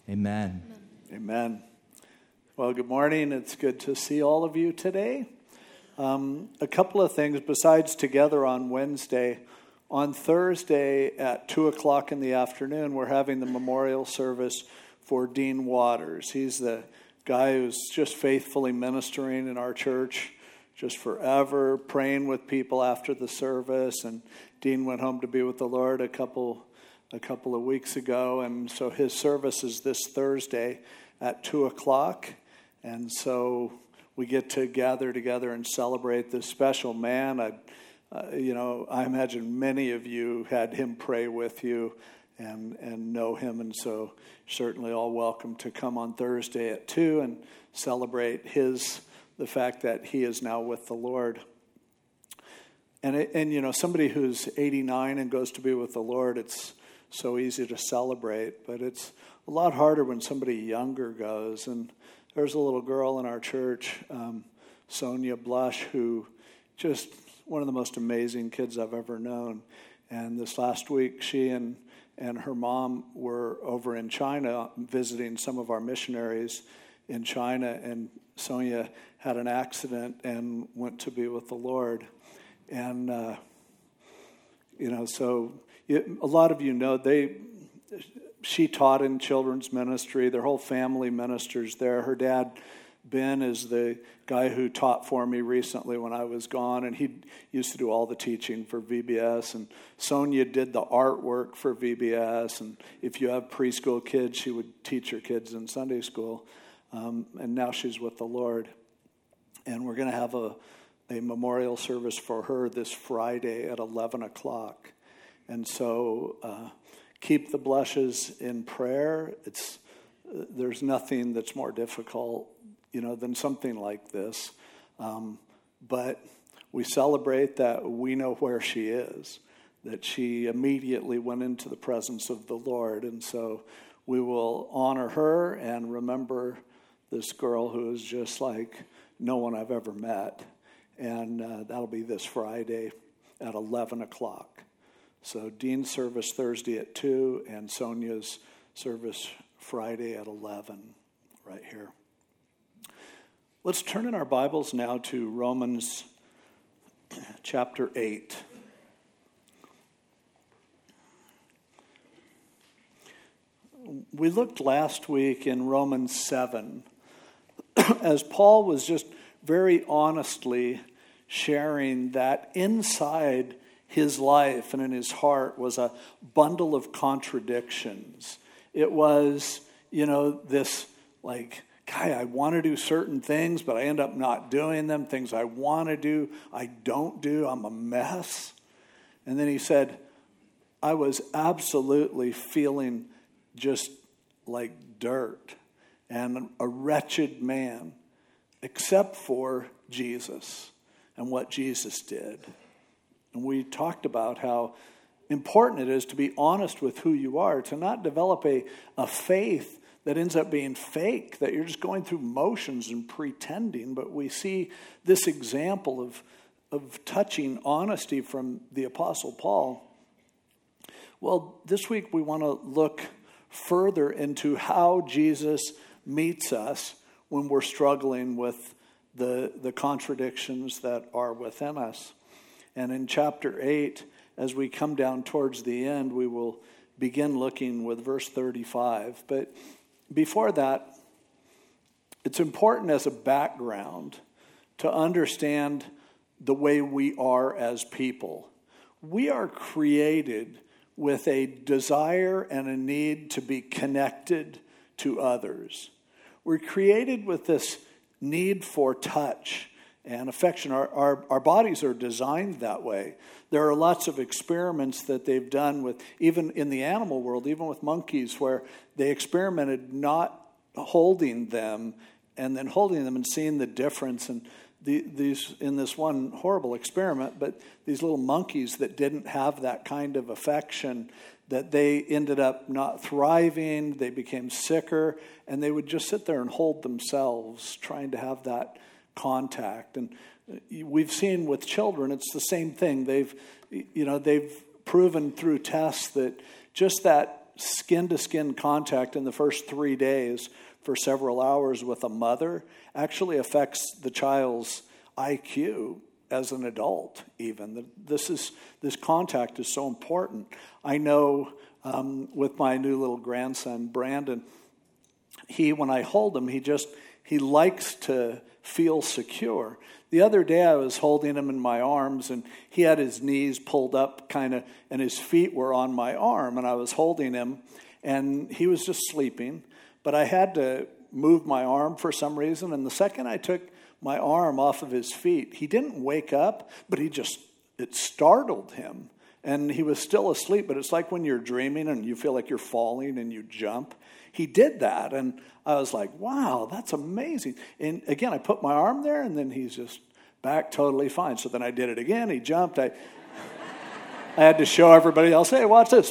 Amen. Amen. Well, good morning. It's good to see all of you today. A couple of things besides together on Wednesday. On Thursday at 2 o'clock in the afternoon, we're having the memorial service for Dean Waters. He's the guy who's just faithfully ministering in our church just forever, praying with people after the service. And Dean went home to be with the Lord a couple of weeks ago. And so his service is this Thursday at 2 o'clock. And so we get to gather together and celebrate this special man. I imagine many of you had him pray with you and know him, and so certainly all welcome to come on Thursday at 2 and celebrate the fact that he is now with the Lord. And somebody who's 89 and goes to be with the Lord, it's so easy to celebrate, but it's a lot harder when somebody younger goes. And there's a little girl in our church, Sonia Blush, who just one of the most amazing kids I've ever known. And this last week, she and her mom were over in China visiting some of our missionaries in China. And Sonia had an accident and went to be with the Lord. And, so a lot of you know, she taught in children's ministry. Their whole family ministers there. Her dad, Ben, is the guy who taught for me recently when I was gone, and he used to do all the teaching for VBS. And Sonia did the artwork for VBS, and if you have preschool kids, she would teach your kids in Sunday school. And now she's with the Lord. And we're going to have a memorial service for her this Friday at 11 o'clock. And so keep the Blushes in prayer. There's nothing that's more difficult than something like this. But we celebrate that we know where she is, that she immediately went into the presence of the Lord. And so we will honor her and remember this girl who is just like no one I've ever met. And that'll be this Friday at 11 o'clock. So Dean's service Thursday at 2 and Sonia's service Friday at 11 right here. Let's turn in our Bibles now to Romans chapter 8. We looked last week in Romans 7 as Paul was just very honestly sharing that inside his life and in his heart was a bundle of contradictions. It was, this like, guy, I want to do certain things, but I end up not doing them. Things I want to do, I don't do. I'm a mess. And then he said, I was absolutely feeling just like dirt and a wretched man, except for Jesus and what Jesus did. And we talked about how important it is to be honest with who you are, to not develop a faith that ends up being fake, that you're just going through motions and pretending. But we see this example of touching honesty from the Apostle Paul. Well, this week we want to look further into how Jesus meets us when we're struggling with the contradictions that are within us. And in chapter 8, as we come down towards the end, we will begin looking with verse 35. But before that, it's important as a background to understand the way we are as people. We are created with a desire and a need to be connected to others. We're created with this need for touch and affection. Our bodies are designed that way. There are lots of experiments that they've done with, even in the animal world, even with monkeys, where they experimented not holding them and then holding them and seeing the difference. And these in this one horrible experiment, but these little monkeys that didn't have that kind of affection, that they ended up not thriving, they became sicker, and they would just sit there and hold themselves, trying to have that contact. And we've seen with children, it's the same thing. They've proven through tests that just that skin-to-skin contact in the first 3 days for several hours with a mother actually affects the child's IQ as an adult even. This contact is so important. I know with my new little grandson, Brandon, when I hold him, he likes to feel secure. The other day I was holding him in my arms, and he had his knees pulled up kind of, and his feet were on my arm, and I was holding him, and he was just sleeping, but I had to move my arm for some reason, and the second I took my arm off of his feet, he didn't wake up, but it startled him, and he was still asleep, but it's like when you're dreaming and you feel like you're falling and you jump. He did that, and I was like, wow, that's amazing. And again, I put my arm there, and then he's just back totally fine. So then I did it again. He jumped. I had to show everybody else, hey, watch this.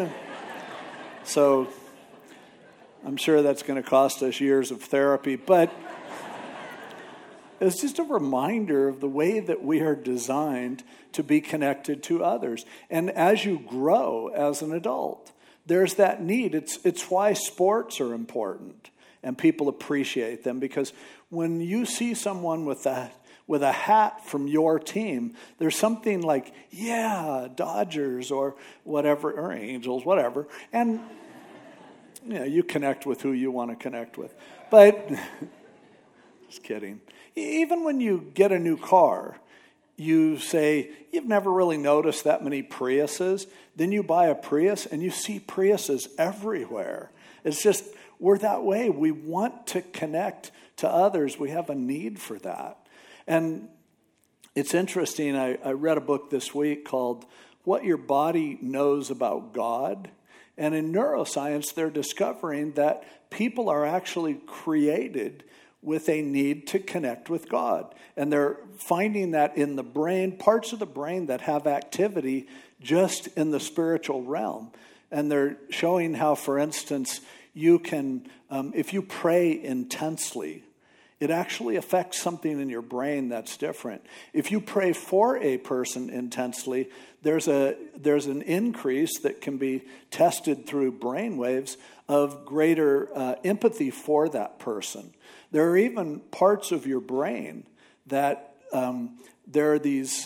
So I'm sure that's going to cost us years of therapy, but it's just a reminder of the way that we are designed to be connected to others. And as you grow as an adult, there's that need. It's why sports are important and people appreciate them, because when you see someone with a hat from your team, there's something like, yeah, Dodgers or whatever, or Angels, whatever. And you connect with who you want to connect with. But just kidding. Even when you get a new car, you say, you've never really noticed that many Priuses. Then you buy a Prius and you see Priuses everywhere. It's just, we're that way. We want to connect to others. We have a need for that. And it's interesting. I read a book this week called What Your Body Knows About God. And in neuroscience, they're discovering that people are actually created with a need to connect with God. And they're finding that in the brain, parts of the brain that have activity just in the spiritual realm. And they're showing how, for instance, you can, if you pray intensely, it actually affects something in your brain that's different. If you pray for a person intensely, there's an increase that can be tested through brain waves of greater empathy for that person. There are even parts of your brain that there are these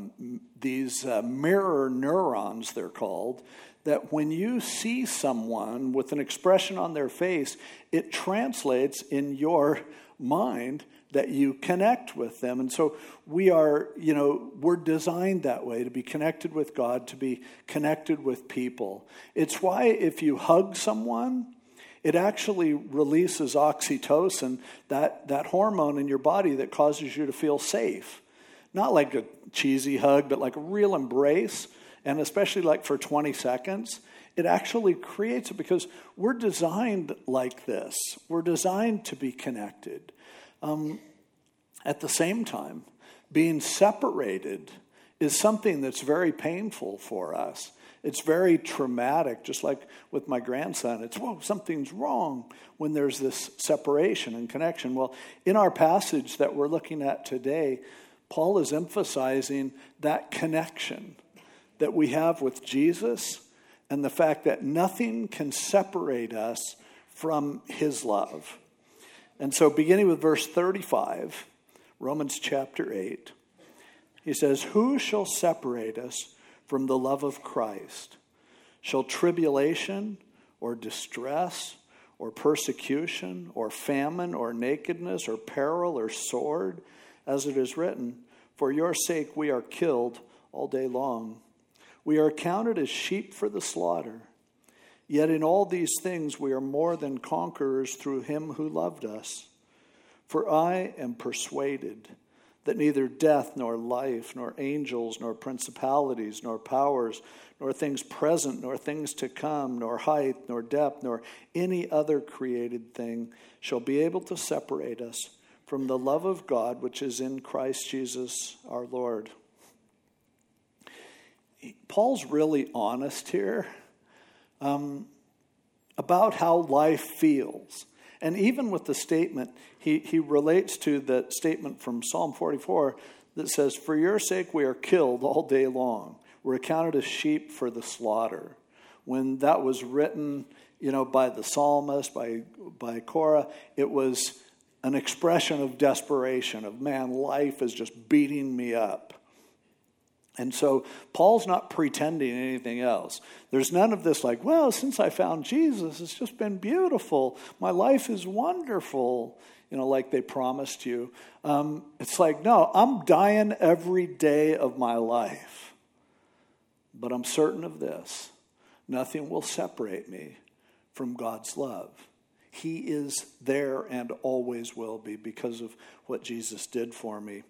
mirror neurons, they're called, that when you see someone with an expression on their face, it translates in your mind that you connect with them. And so we're designed that way, to be connected with God, to be connected with people. It's why if you hug someone, it actually releases oxytocin, that hormone in your body that causes you to feel safe. Not like a cheesy hug, but like a real embrace, and especially like for 20 seconds. It actually creates it because we're designed like this. We're designed to be connected. At the same time, being separated is something that's very painful for us. It's very traumatic, just like with my grandson. It's, whoa, something's wrong when there's this separation and connection. Well, in our passage that we're looking at today, Paul is emphasizing that connection that we have with Jesus and the fact that nothing can separate us from his love. And so beginning with verse 35, Romans chapter 8, he says, "Who shall separate us from the love of Christ? Shall tribulation or distress or persecution or famine or nakedness or peril or sword? As it is written, for your sake we are killed all day long. We are counted as sheep for the slaughter. Yet in all these things we are more than conquerors through him who loved us. For I am persuaded that neither death nor life, nor angels, nor principalities, nor powers, nor things present, nor things to come, nor height, nor depth, nor any other created thing shall be able to separate us from the love of God which is in Christ Jesus our Lord." Paul's really honest here about how life feels. And even with the statement, he relates to the statement from Psalm 44 that says, "For your sake we are killed all day long. We're accounted as sheep for the slaughter." when that was written, by the psalmist, by Korah, it was an expression of desperation, of man, life is just beating me up. And so Paul's not pretending anything else. There's none of this like, well, since I found Jesus, it's just been beautiful. My life is wonderful, like they promised you. It's like, no, I'm dying every day of my life. But I'm certain of this. Nothing will separate me from God's love. He is there and always will be because of what Jesus did for me.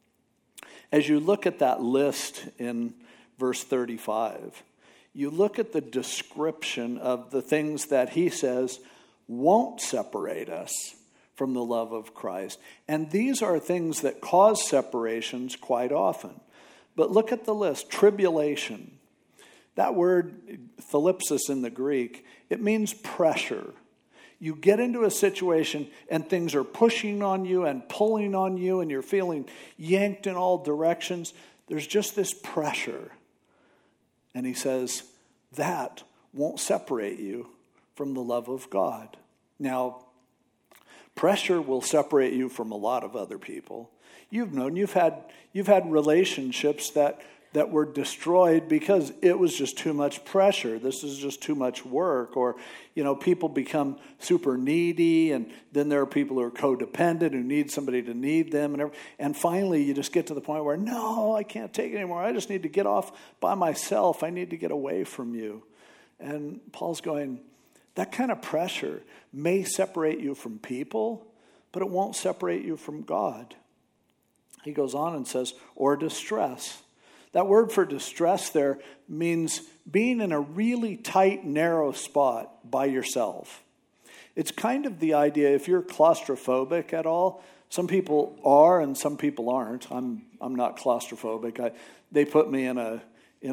As you look at that list in verse 35, you look at the description of the things that he says won't separate us from the love of Christ. And these are things that cause separations quite often. But look at the list. Tribulation. That word, thalipsis in the Greek, it means pressure. You get into a situation and things are pushing on you and pulling on you and you're feeling yanked in all directions. There's just this pressure. And he says, that won't separate you from the love of God. Now, pressure will separate you from a lot of other people. You've had relationships that were destroyed because it was just too much pressure. This is just too much work. Or, people become super needy, and then there are people who are codependent who need somebody to need them. And finally, you just get to the point where, no, I can't take it anymore. I just need to get off by myself. I need to get away from you. And Paul's going, that kind of pressure may separate you from people, but it won't separate you from God. He goes on and says, or distress. That word for distress there means being in a really tight, narrow spot by yourself. It's kind of the idea, if you're claustrophobic at all, some people are and some people aren't. I'm not claustrophobic. They put me in a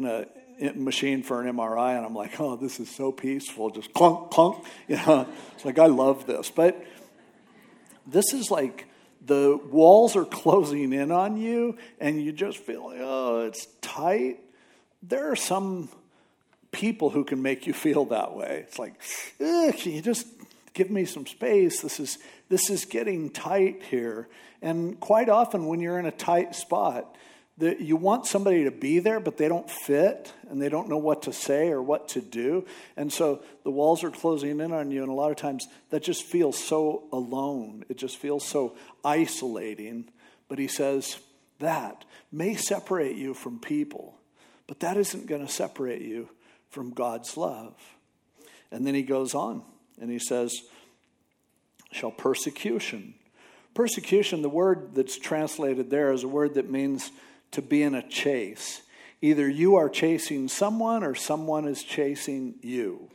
machine for an MRI, and I'm like, oh, this is so peaceful. Just clunk, clunk. It's like, I love this. But this is like, the walls are closing in on you, and you just feel like, oh, it's tight. There are some people who can make you feel that way. It's like, can you just give me some space? This is getting tight here. And quite often when you're in a tight spot, you want somebody to be there, but they don't fit, and they don't know what to say or what to do. And so the walls are closing in on you, and a lot of times that just feels so alone. It just feels so isolating. But he says that may separate you from people, but that isn't going to separate you from God's love. And then he goes on, and he says, shall persecution. Persecution, the word that's translated there is a word that means to be in a chase. Either you are chasing someone or someone is chasing you.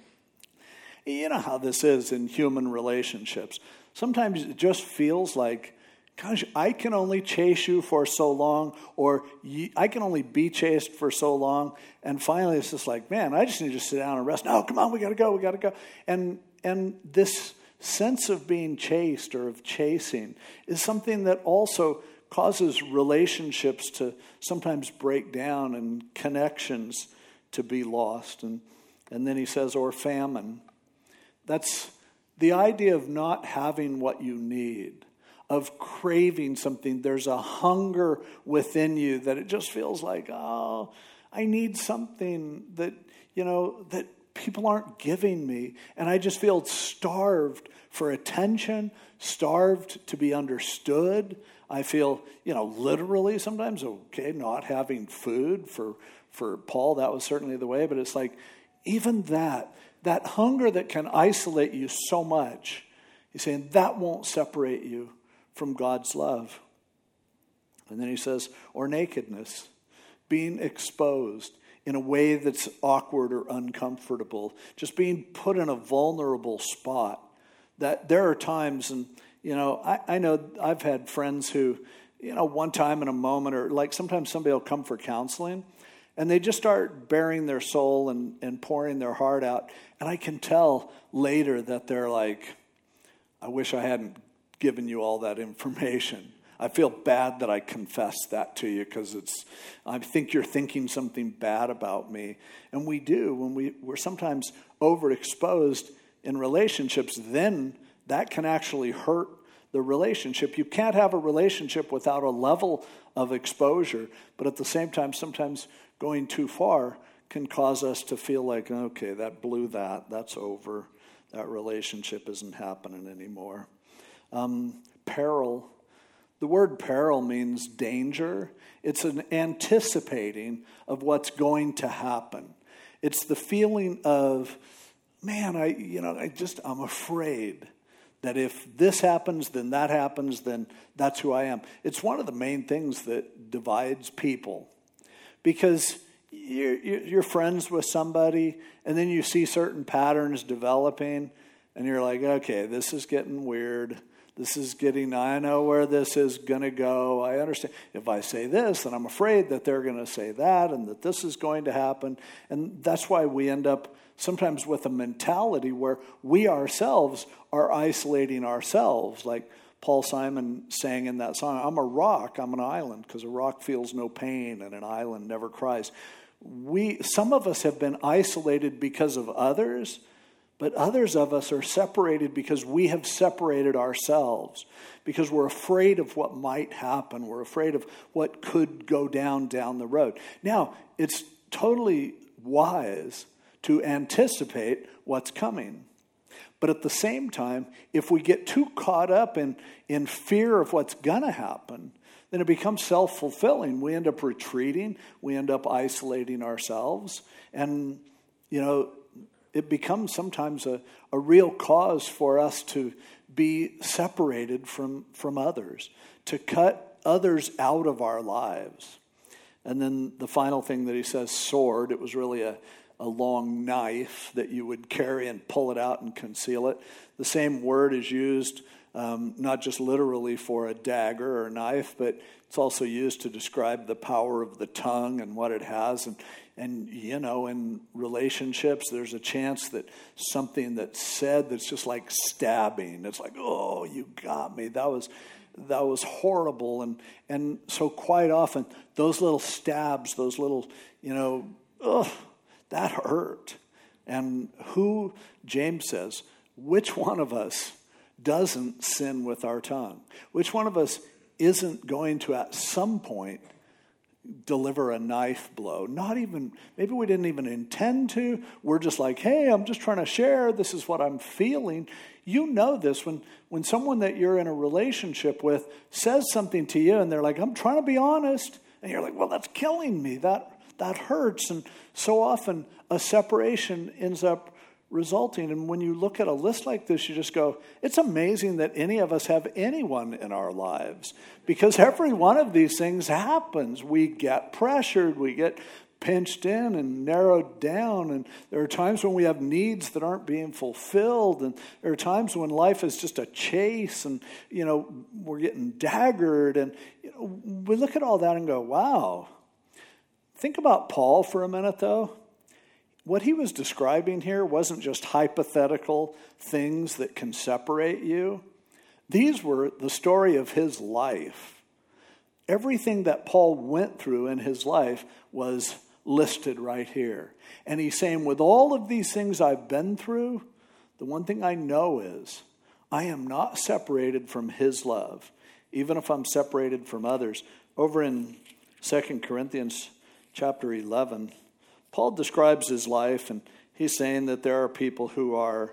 You know how this is in human relationships. Sometimes it just feels like, gosh, I can only chase you for so long, or I can only be chased for so long. And finally it's just like, man, I just need to sit down and rest. No, come on, we got to go. And this sense of being chased or of chasing is something that also causes relationships to sometimes break down and connections to be lost. And then he says, or famine. That's the idea of not having what you need, of craving something. There's a hunger within you that it just feels like, oh, I need something that, that people aren't giving me. And I just feel starved for attention, starved to be understood. I feel, literally sometimes, okay, not having food. For Paul, that was certainly the way. But it's like, even that hunger that can isolate you so much, he's saying that won't separate you from God's love. And then he says, or nakedness, being exposed in a way that's awkward or uncomfortable, just being put in a vulnerable spot. That there are times, and I know I've had friends who, one time in a moment, or like sometimes somebody will come for counseling, and they just start bearing their soul and pouring their heart out. And I can tell later that they're like, I wish I hadn't given you all that information. I feel bad that I confessed that to you because I think you're thinking something bad about me. And we do when we're sometimes overexposed in relationships, then that can actually hurt the relationship. You can't have a relationship without a level of exposure, but at the same time, sometimes going too far can cause us to feel like, okay, that blew that's over. That relationship isn't happening anymore. Peril. The word peril means danger. It's an anticipating of what's going to happen. It's the feeling of, man, I'm afraid that if this happens, then that happens, then that's who I am. It's one of the main things that divides people. Because you're friends with somebody, and then you see certain patterns developing, and you're like, okay, this is getting weird. I know where this is going to go. I understand. If I say this, then I'm afraid that they're going to say that and that this is going to happen. And that's why we end up sometimes with a mentality where we ourselves are isolating ourselves. Like Paul Simon sang in that song, I'm a rock, I'm an island, because a rock feels no pain and an island never cries. Some of us have been isolated because of others, but others of us are separated because we have separated ourselves, because we're afraid of what might happen. We're afraid of what could go down the road. Now, it's totally wise to anticipate what's coming. But at the same time, if we get too caught up in fear of what's going to happen, then it becomes self-fulfilling. We end up retreating. We end up isolating ourselves. And, it becomes sometimes a real cause for us to be separated from others, to cut others out of our lives. And then the final thing that he says, sword, it was really a long knife that you would carry and pull it out and conceal it. The same word is used not just literally for a dagger or a knife, but it's also used to describe the power of the tongue and what it has. And in relationships, there's a chance that something that's said that's just like stabbing. It's like, oh, you got me. That was horrible. And so quite often, those little stabs, those little, that hurt. And James says, which one of us doesn't sin with our tongue? Which one of us isn't going to at some point deliver a knife blow? Maybe we didn't even intend to. We're just like, hey, I'm just trying to share. This is what I'm feeling. You know this when someone that you're in a relationship with says something to you and they're like, I'm trying to be honest. And you're like, well, that's killing me. That hurts. And so often a separation ends up resulting. And when you look at a list like this, you just go, it's amazing that any of us have anyone in our lives, because every one of these things happens. We get pressured, we get pinched in and narrowed down, and there are times when we have needs that aren't being fulfilled, and there are times when life is just a chase, and we're getting daggered, and we look at all that and go, wow. Think about Paul for a minute, though. What he was describing here wasn't just hypothetical things that can separate you. These were the story of his life. Everything that Paul went through in his life was listed right here. And he's saying, with all of these things I've been through, the one thing I know is I am not separated from his love, even if I'm separated from others. Over in 2 Corinthians chapter 11, Paul describes his life, and he's saying that there are people who are,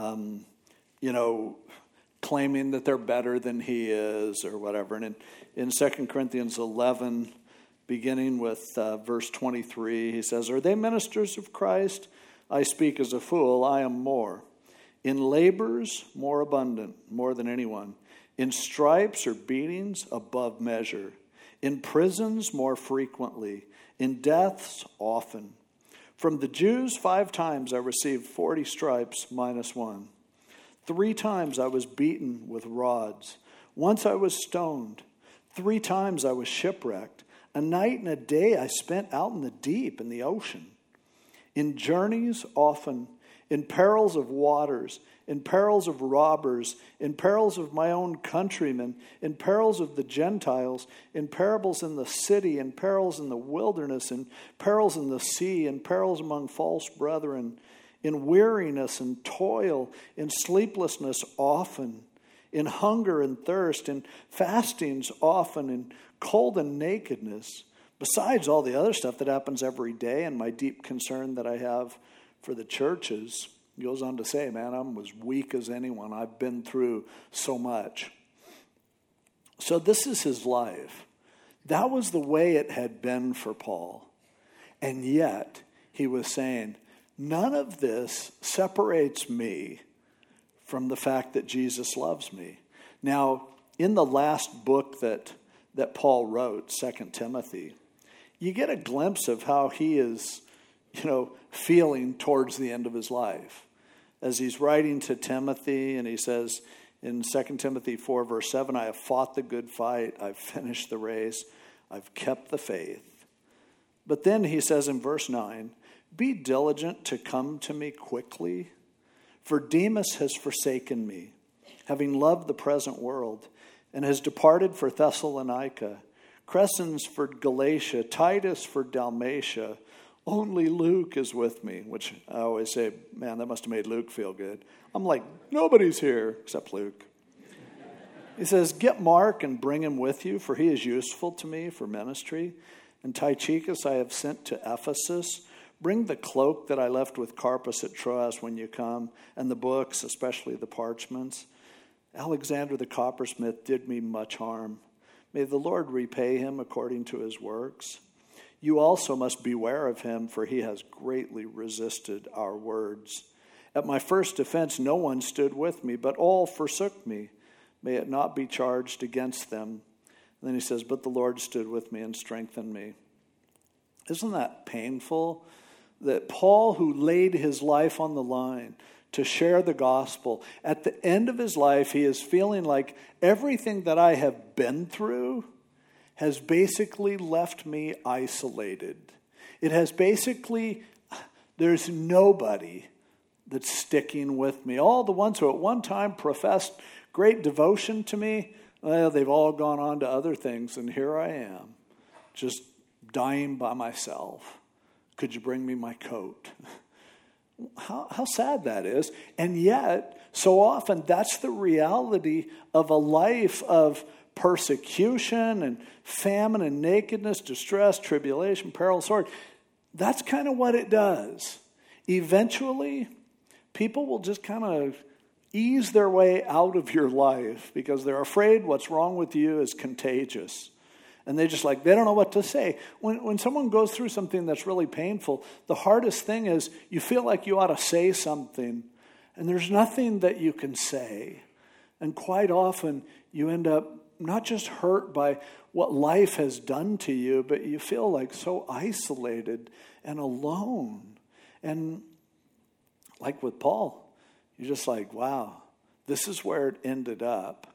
claiming that they're better than he is or whatever. And in 2 Corinthians 11, beginning with verse 23, he says, are they ministers of Christ? I speak as a fool, I am more. In labors, more abundant, more than anyone. In stripes or beatings, above measure. In prisons, more frequently. In deaths, often. From the Jews, 5 times I received 40 stripes minus 1. 3 times I was beaten with rods. Once I was stoned. 3 times I was shipwrecked. A night and a day I spent out in the deep, in the ocean. In journeys, often. in perils of waters, in perils of robbers, in perils of my own countrymen, in perils of the Gentiles, in perils in the city, in perils in the wilderness, in perils in the sea, in perils among false brethren, in weariness and toil, in sleeplessness often, in hunger and thirst, in fastings often, in cold and nakedness, besides all the other stuff that happens every day and my deep concern that I have for the churches. He goes on to say, man, I'm as weak as anyone. I've been through so much. So this is his life. That was the way it had been for Paul. And yet, he was saying, none of this separates me from the fact that Jesus loves me. Now, in the last book that Paul wrote, 2 Timothy, you get a glimpse of how he is, feeling towards the end of his life. As he's writing to Timothy, and he says in 2 Timothy 4, verse 7, I have fought the good fight, I've finished the race, I've kept the faith. But then he says in verse 9, be diligent to come to me quickly, for Demas has forsaken me, having loved the present world, and has departed for Thessalonica, Crescens for Galatia, Titus for Dalmatia. Only Luke is with me, which I always say, man, that must have made Luke feel good. I'm like, nobody's here except Luke. He says, get Mark and bring him with you, for he is useful to me for ministry. And Tychicus I have sent to Ephesus. Bring the cloak that I left with Carpus at Troas when you come, and the books, especially the parchments. Alexander the coppersmith did me much harm. May the Lord repay him according to his works. You also must beware of him, for he has greatly resisted our words. At my first defense, no one stood with me, but all forsook me. May it not be charged against them. And then he says, but the Lord stood with me and strengthened me. Isn't that painful? That Paul, who laid his life on the line to share the gospel, at the end of his life, he is feeling like everything that I have been through has basically left me isolated. It has basically, there's nobody that's sticking with me. All the ones who at one time professed great devotion to me, well, they've all gone on to other things, and here I am, just dying by myself. Could you bring me my coat? How sad that is. And yet, so often, that's the reality of a life of persecution and famine and nakedness, distress, tribulation, peril, sword. That's kind of what it does. Eventually, people will just kind of ease their way out of your life because they're afraid what's wrong with you is contagious. And they don't know what to say. When someone goes through something that's really painful, the hardest thing is you feel like you ought to say something, and there's nothing that you can say. And quite often, you end up not just hurt by what life has done to you, but you feel like so isolated and alone. And like with Paul, you're just like, wow, this is where it ended up.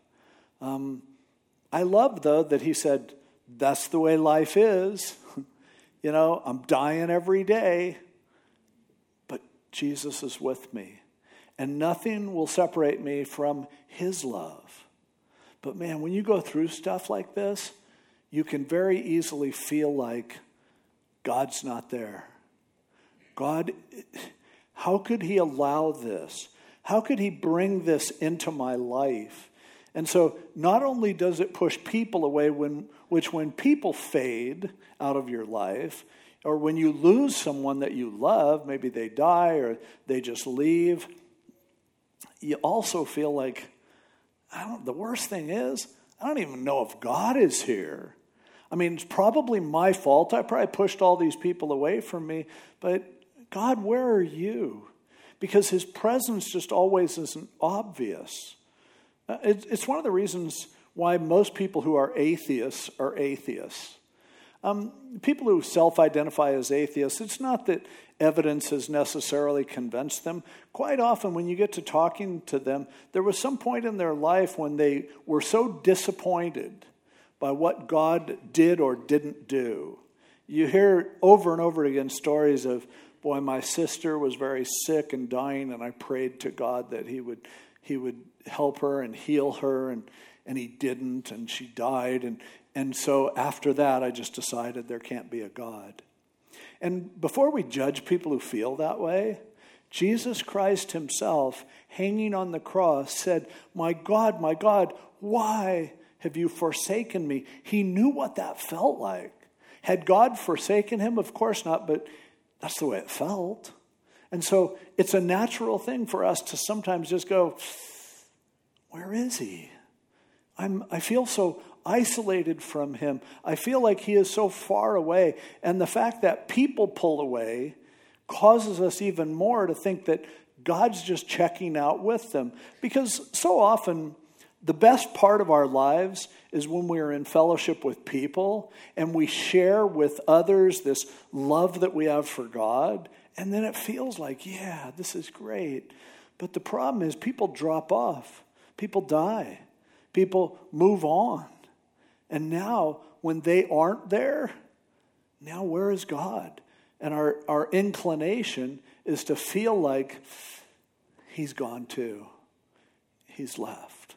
I love, though, that he said, that's the way life is. I'm dying every day, but Jesus is with me. And nothing will separate me from his love. But man, when you go through stuff like this, you can very easily feel like God's not there. God, how could he allow this? How could he bring this into my life? And so not only does it push people away, when people fade out of your life, or when you lose someone that you love, maybe they die or they just leave, you also feel like, the worst thing is, I don't even know if God is here. I mean, it's probably my fault. I probably pushed all these people away from me. But God, where are you? Because his presence just always isn't obvious. It's one of the reasons why most people who are atheists are atheists. People who self-identify as atheists, it's not that evidence has necessarily convinced them. Quite often when you get to talking to them, there was some point in their life when they were so disappointed by what God did or didn't do. You hear over and over again stories of boy, my sister was very sick and dying, and I prayed to God that he would help her and heal her, and he didn't, and she died. And so after that, I just decided there can't be a God. And before we judge people who feel that way, Jesus Christ himself, hanging on the cross, said, my God, why have you forsaken me? He knew what that felt like. Had God forsaken him? Of course not, but that's the way it felt. And so it's a natural thing for us to sometimes just go, where is he? I feel so isolated from him. I feel like he is so far away. And the fact that people pull away causes us even more to think that God's just checking out with them. Because so often, the best part of our lives is when we are in fellowship with people and we share with others this love that we have for God. And then it feels like, yeah, this is great. But the problem is people drop off. People die. People move on. And now, when they aren't there, now where is God? And our inclination is to feel like he's gone too. He's left.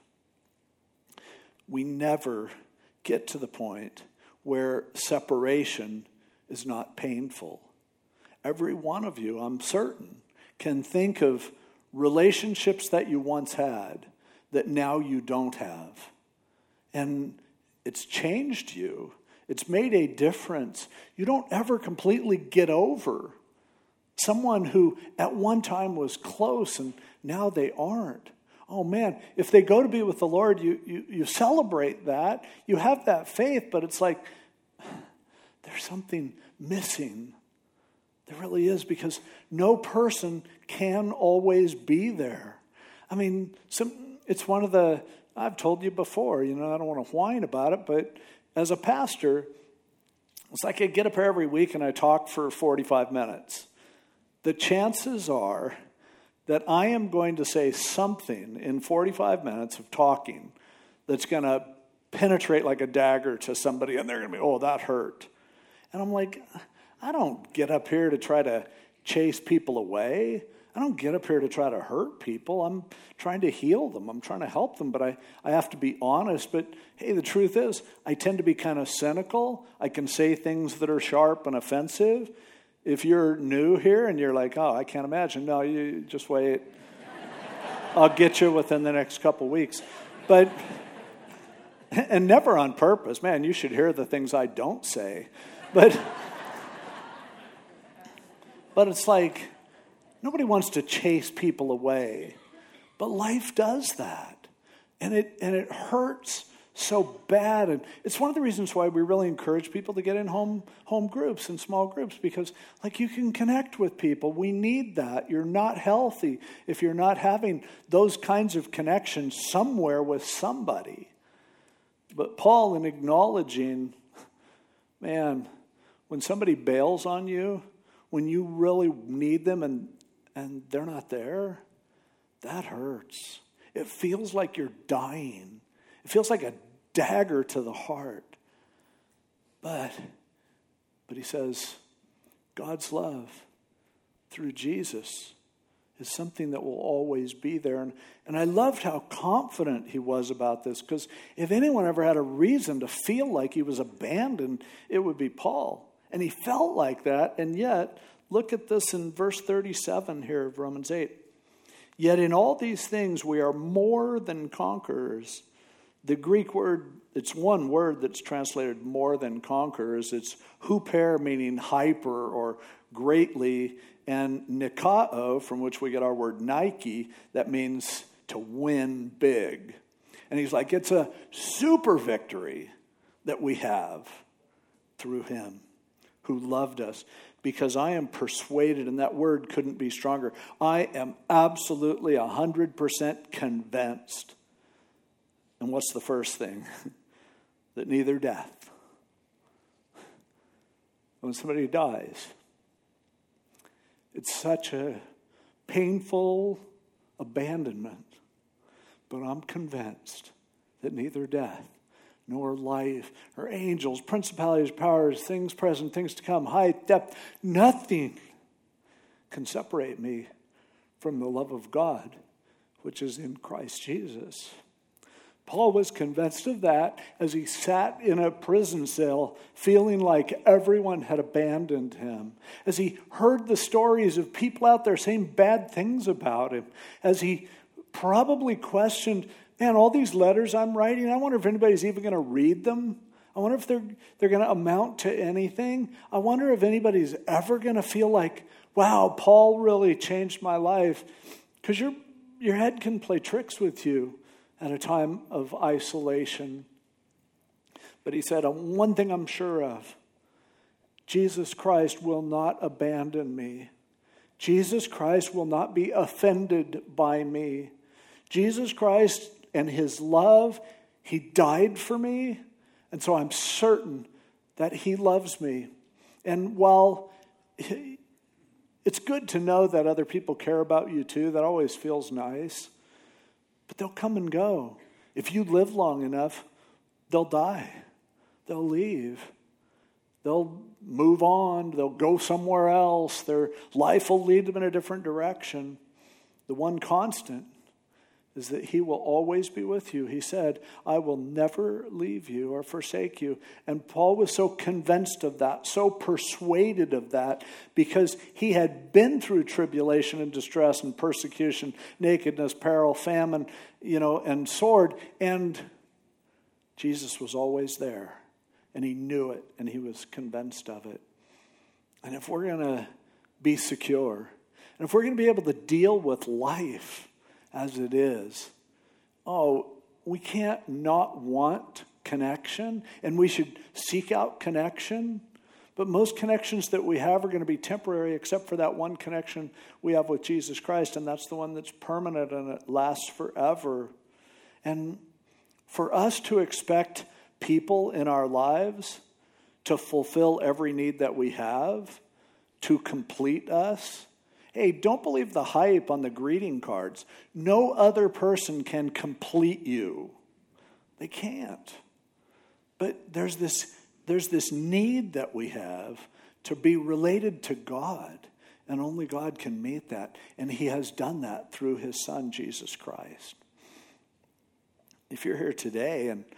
We never get to the point where separation is not painful. Every one of you, I'm certain, can think of relationships that you once had that now you don't have. And it's changed you. It's made a difference. You don't ever completely get over someone who at one time was close and now they aren't. Oh man, if they go to be with the Lord, you celebrate that. You have that faith, but it's like there's something missing. There really is, because no person can always be there. I mean, it's one of the, I've told you before, I don't want to whine about it, but as a pastor, it's like I get up here every week and I talk for 45 minutes. The chances are that I am going to say something in 45 minutes of talking that's going to penetrate like a dagger to somebody, and they're going to be, oh, that hurt. And I'm like, I don't get up here to try to chase people away. I don't get up here to try to hurt people. I'm trying to heal them. I'm trying to help them, but I have to be honest. But hey, the truth is, I tend to be kind of cynical. I can say things that are sharp and offensive. If you're new here and you're like, oh, I can't imagine. No, you just wait. I'll get you within the next couple weeks. But, and never on purpose. Man, you should hear the things I don't say. But it's like, nobody wants to chase people away. But life does that. And it hurts so bad. And it's one of the reasons why we really encourage people to get in home groups and small groups, because you can connect with people. We need that. You're not healthy if you're not having those kinds of connections somewhere with somebody. But Paul, in acknowledging, man, when somebody bails on you, when you really need them and they're not there, that hurts. It feels like you're dying. It feels like a dagger to the heart. But he says, God's love through Jesus is something that will always be there. And I loved how confident he was about this, because if anyone ever had a reason to feel like he was abandoned, it would be Paul. And he felt like that, and yet, look at this in verse 37 here of Romans 8. Yet in all these things we are more than conquerors. The Greek word, it's one word that's translated more than conquerors. It's huper, meaning hyper or greatly, and nikao, from which we get our word Nike, that means to win big. And he's like, it's a super victory that we have through him who loved us. Because I am persuaded, and that word couldn't be stronger, I am absolutely 100% convinced. And what's the first thing? That neither death. When somebody dies, it's such a painful abandonment. But I'm convinced that neither death nor life, or angels, principalities, powers, things present, things to come, height, depth, nothing can separate me from the love of God, which is in Christ Jesus. Paul was convinced of that as he sat in a prison cell feeling like everyone had abandoned him, as he heard the stories of people out there saying bad things about him, as he probably questioned, man, all these letters I'm writing, I wonder if anybody's even going to read them. I wonder if they're going to amount to anything. I wonder if anybody's ever going to feel like, wow, Paul really changed my life. Because your head can play tricks with you at a time of isolation. But he said, one thing I'm sure of, Jesus Christ will not abandon me. Jesus Christ will not be offended by me. Jesus Christ and his love, he died for me, and so I'm certain that he loves me. And while it's good to know that other people care about you too, that always feels nice, but they'll come and go. If you live long enough, they'll die. They'll leave. They'll move on. They'll go somewhere else. Their life will lead them in a different direction. The one constant is that he will always be with you. He said, I will never leave you or forsake you. And Paul was so convinced of that, so persuaded of that, because he had been through tribulation and distress and persecution, nakedness, peril, famine, and sword. And Jesus was always there. And he knew it, and he was convinced of it. And if we're going to be secure, and if we're going to be able to deal with life as it is, we can't not want connection, and we should seek out connection. But most connections that we have are going to be temporary, except for that one connection we have with Jesus Christ, and that's the one that's permanent and it lasts forever. And for us to expect people in our lives to fulfill every need that we have, to complete us, hey, don't believe the hype on the greeting cards. No other person can complete you. They can't. But there's this need that we have to be related to God, and only God can meet that. And he has done that through his Son, Jesus Christ. If you're here today and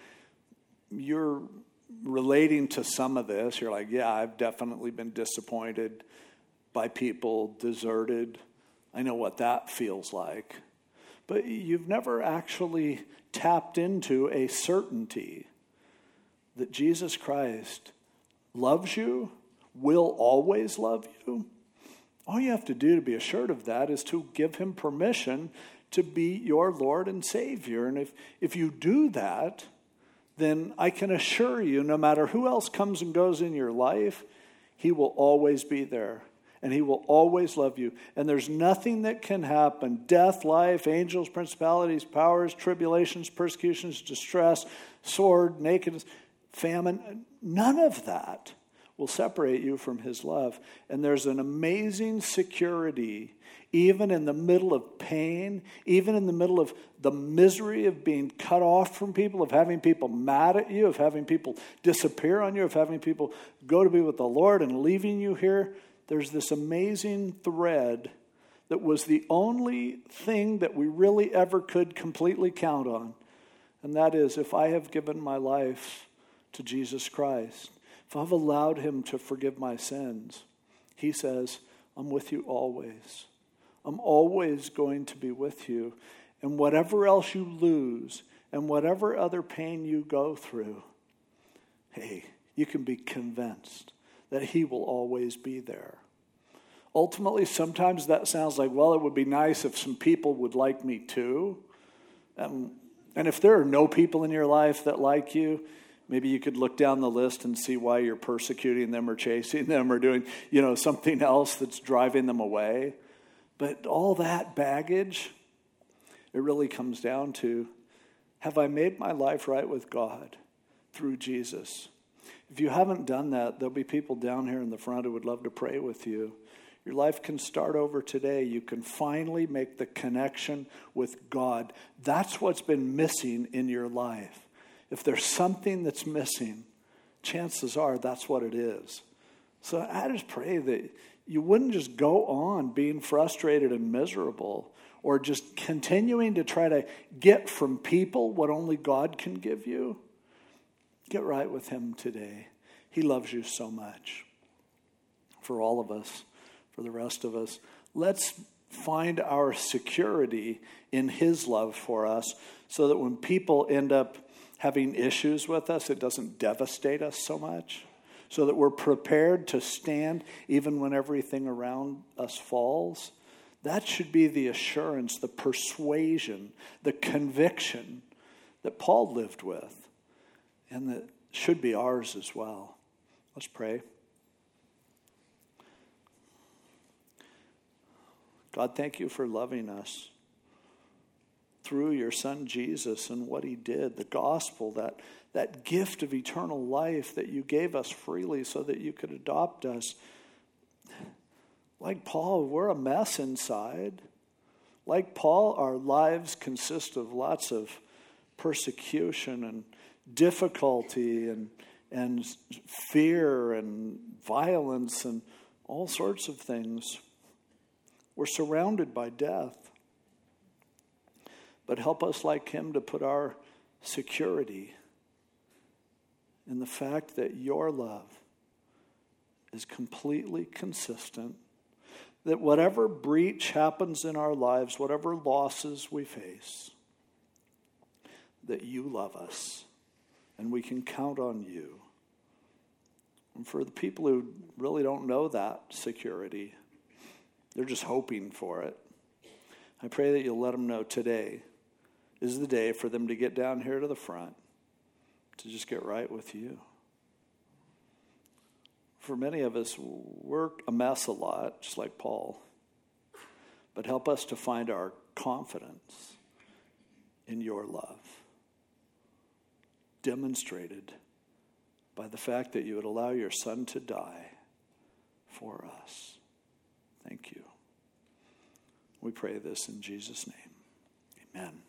you're relating to some of this, you're like, yeah, I've definitely been disappointed by people, deserted. I know what that feels like. But you've never actually tapped into a certainty that Jesus Christ loves you, will always love you. All you have to do to be assured of that is to give him permission to be your Lord and Savior. And if you do that, then I can assure you, no matter who else comes and goes in your life, he will always be there. And he will always love you. And there's nothing that can happen. Death, life, angels, principalities, powers, tribulations, persecutions, distress, sword, nakedness, famine. None of that will separate you from his love. And there's an amazing security, even in the middle of pain, even in the middle of the misery of being cut off from people, of having people mad at you, of having people disappear on you, of having people go to be with the Lord and leaving you here. There's this amazing thread that was the only thing that we really ever could completely count on. And that is, if I have given my life to Jesus Christ, if I've allowed him to forgive my sins, he says, I'm with you always. I'm always going to be with you. And whatever else you lose and whatever other pain you go through, hey, you can be convinced that he will always be there. Ultimately, sometimes that sounds like, well, it would be nice if some people would like me too. And if there are no people in your life that like you, maybe you could look down the list and see why you're persecuting them or chasing them or doing, something else that's driving them away. But all that baggage, it really comes down to, have I made my life right with God through Jesus? If you haven't done that, there'll be people down here in the front who would love to pray with you. Your life can start over today. You can finally make the connection with God. That's what's been missing in your life. If there's something that's missing, chances are that's what it is. So I just pray that you wouldn't just go on being frustrated and miserable, or just continuing to try to get from people what only God can give you. Get right with him today. He loves you so much. For all of us, for the rest of us, let's find our security in his love for us, so that when people end up having issues with us, it doesn't devastate us so much, so that we're prepared to stand even when everything around us falls. That should be the assurance, the persuasion, the conviction that Paul lived with, and that should be ours as well. Let's pray. God, thank you for loving us through your son Jesus and what he did, the gospel, that gift of eternal life that you gave us freely so that you could adopt us. Like Paul, we're a mess inside. Like Paul, our lives consist of lots of persecution and difficulty and fear and violence and all sorts of things. We're surrounded by death. But help us, like him, to put our security in the fact that your love is completely consistent, that whatever breach happens in our lives, whatever losses we face, that you love us and we can count on you. And for the people who really don't know that security, they're just hoping for it, I pray that you'll let them know today is the day for them to get down here to the front, to just get right with you. For many of us, we're a mess a lot, just like Paul. But help us to find our confidence in your love, demonstrated by the fact that you would allow your son to die for us. Thank you. We pray this in Jesus' name. Amen.